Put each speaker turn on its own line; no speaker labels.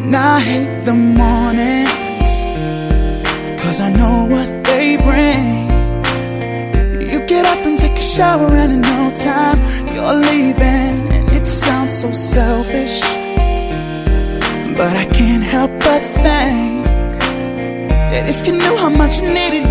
Now I hate the mornings, 'cause I know what they bring. You get up and take a shower and in no time you're leaving. And it sounds so selfish, but I can't help but think that if you knew how much you needed